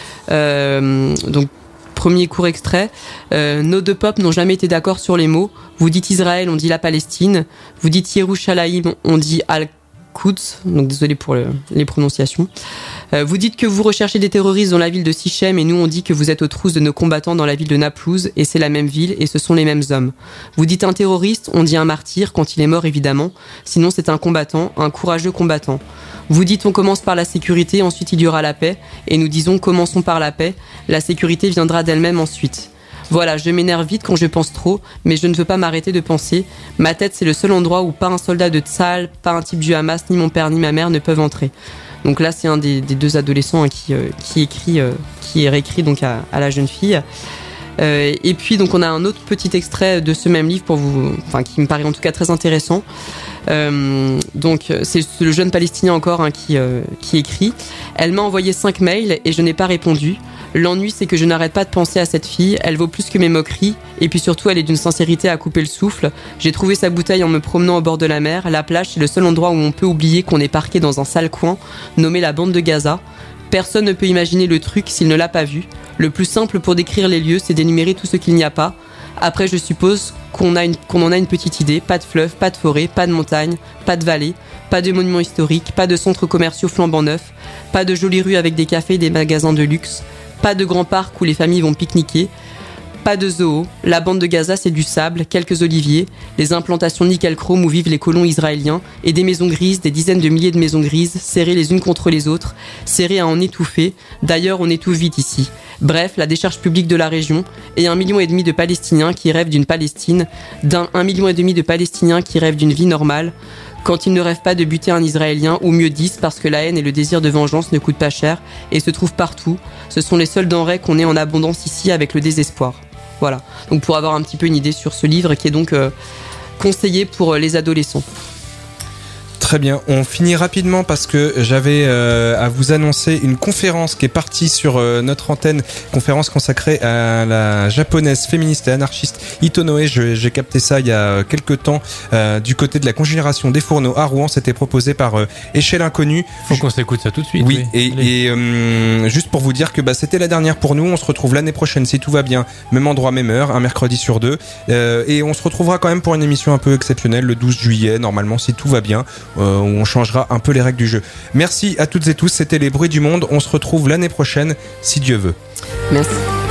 Euh, donc premier court extrait. Euh, nos deux peuples n'ont jamais été d'accord sur les mots. Vous dites Israël, on dit la Palestine. Vous dites Yerushalayim, on dit Al-Quds. Donc désolé pour le, les prononciations. Euh, vous dites que vous recherchez des terroristes dans la ville de Sichem et nous on dit que vous êtes aux trousses de nos combattants dans la ville de Naplouse et c'est la même ville et ce sont les mêmes hommes. Vous dites un terroriste, on dit un martyr quand il est mort évidemment. Sinon c'est un combattant, un courageux combattant. Vous dites on commence par la sécurité, ensuite il y aura la paix. Et nous disons commençons par la paix, la sécurité viendra d'elle-même ensuite. Voilà, je m'énerve vite quand je pense trop, mais je ne veux pas m'arrêter de penser. Ma tête c'est le seul endroit où pas un soldat de Tsahal, pas un type du Hamas, ni mon père ni ma mère ne peuvent entrer. Donc là c'est un des, des deux adolescents hein, qui, euh, qui écrit, euh, qui est réécrit donc à, à la jeune fille. Euh, et puis donc on a un autre petit extrait de ce même livre pour vous, enfin qui me paraît en tout cas très intéressant. Euh, donc c'est le jeune Palestinien encore hein, qui, euh, qui écrit. Elle m'a envoyé cinq mails et je n'ai pas répondu. L'ennui c'est que je n'arrête pas de penser à cette fille. Elle vaut plus que mes moqueries et puis surtout elle est d'une sincérité à couper le souffle. J'ai trouvé sa bouteille en me promenant au bord de la mer. La plage c'est le seul endroit où on peut oublier qu'on est parqué dans un sale coin nommé la bande de Gaza. Personne ne peut imaginer le truc s'il ne l'a pas vu. Le plus simple pour décrire les lieux, c'est d'énumérer tout ce qu'il n'y a pas. Après, je suppose qu'on, a une, qu'on en a une petite idée. Pas de fleuve, pas de forêt, pas de montagne, pas de vallée, pas de monuments historiques, pas de centres commerciaux flambant neufs, pas de jolies rues avec des cafés et des magasins de luxe, pas de grands parcs où les familles vont pique-niquer, pas de zoo. La bande de Gaza, c'est du sable, quelques oliviers, les implantations nickel-chrome où vivent les colons israéliens et des maisons grises, des dizaines de milliers de maisons grises, serrées les unes contre les autres, serrées à en étouffer. D'ailleurs, on étouffe vite ici. Bref, la décharge publique de la région et un million et demi de Palestiniens qui rêvent d'une Palestine, d'un un million et demi de Palestiniens qui rêvent d'une vie normale, quand ils ne rêvent pas de buter un Israélien, ou mieux dix, parce que la haine et le désir de vengeance ne coûtent pas cher et se trouvent partout. Ce sont les seules denrées qu'on ait en abondance ici avec le désespoir. Voilà, donc pour avoir un petit peu une idée sur ce livre qui est donc euh, conseillé pour les adolescents. Très bien, on finit rapidement parce que j'avais euh, à vous annoncer une conférence qui est partie sur euh, notre antenne, conférence consacrée à la japonaise féministe et anarchiste Itonoe. Je, j'ai capté ça il y a quelques temps euh, du côté de la congénération des fourneaux à Rouen. C'était proposé par euh, Échelle Inconnue. Faut qu'on s'écoute ça tout de suite. Oui, oui. et, et euh, juste pour vous dire que bah, c'était la dernière pour nous. On se retrouve l'année prochaine si tout va bien, même endroit, même heure, un mercredi sur deux. Euh, et on se retrouvera quand même pour une émission un peu exceptionnelle le douze juillet, normalement si tout va bien. Euh, où on changera un peu les règles du jeu. Merci à toutes et tous, c'était Les Bruits du Monde. On se retrouve l'année prochaine, si Dieu veut. Merci.